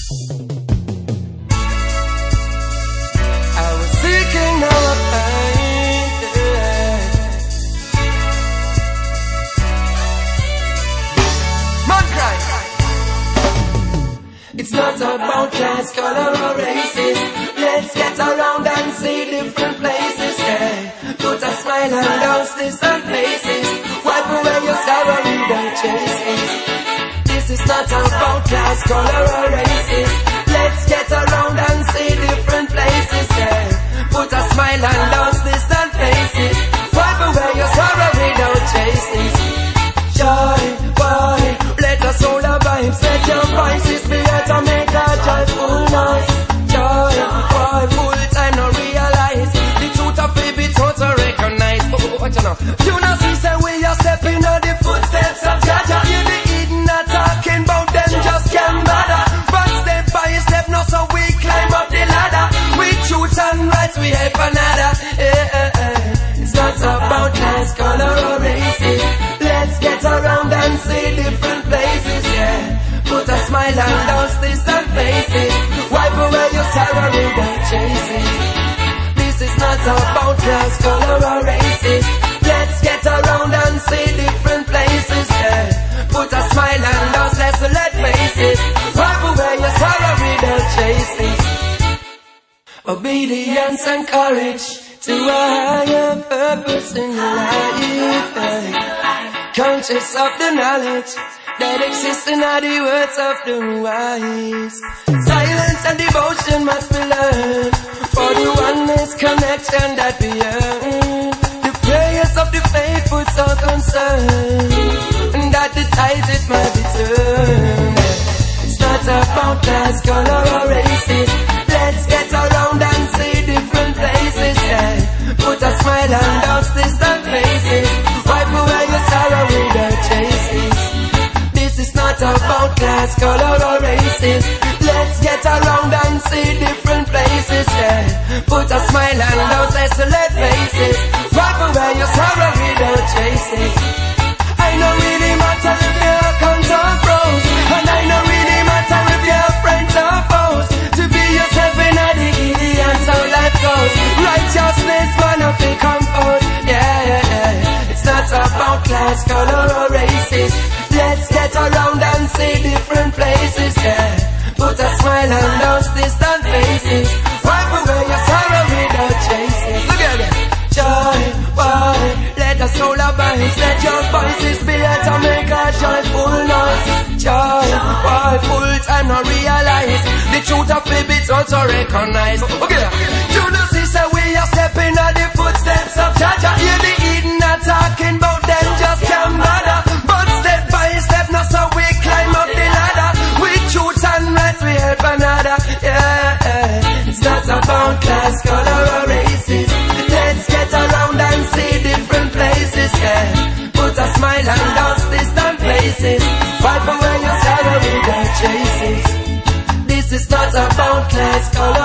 I was seeking, now I find it. Man cry. It's not about class, color or races. Let's get around and see different places, yeah. Put a smile on those distant faces. Wipe away your sorrow in their chases. This is not about class, color or races. Let's get around and see different places, yeah. Put a smile on those distant faces. Wipe away your sorrow without chases. Joy, boy, let us hold our vibes. Let your voices be here to make a joyful noise. Joy, boy, full time no realize the truth of it be total recognize. What you know? You know see say we are stepping on the footsteps of Jaja. You the Eden not talking about them just can't bother. But step by step now so we climb up the ladder. With truth and rights we help another. It's not about class, color or races. Let's get around and see different places, yeah. Put a smile on those distant faces. Wipe away your sorrow without chasing. This is not about class, color or races. Let's get around and see different places, yeah. Put a smile on those desolate faces. Wipe away your sorrow without chasing. Obedience and courage to a higher purpose in life, conscious of the knowledge that exists in all the words of the wise. Silence and devotion must be learned for the oneness connection that we earn. The prayers of the faithful so concerned, and that the tide it might be turned. It's not about class, color or races. Let's get around and see different places, yeah. Put a smile on those distant faces. Wipe away your sorrow without chases. This is not about class, color or races. Let's get around and see different places, yeah. Put a smile on those desolate faces. Wipe away your sorrow without chases. I know really matter if you're cons or pros, and I know really matter if you're friends or foes. To be yourself in a dignity and so life goes. Righteousness man of the comfort, yeah. It's not about class, color or races. Let's get around and see different places, yeah. Put a smile on those distant faces. Wipe away your sorrow without chasing. Look at it. Joy, boy, let us hold our vibes. Let your voices be here to make a joyful noise. Joy, boy, full time no realize the truth of it be also recognize. Okay, you know see say we are stepping on the footsteps of Jaja. Hear the Eden not talking about them just can't bother. But step by step now so we climb up the ladder. With truth and rights we help another, yeah. It's not about class, color or races. Let's get around and see different places, yeah. Put a smile on those distant places. Wipe away your sorrow without chases. This is not about class, color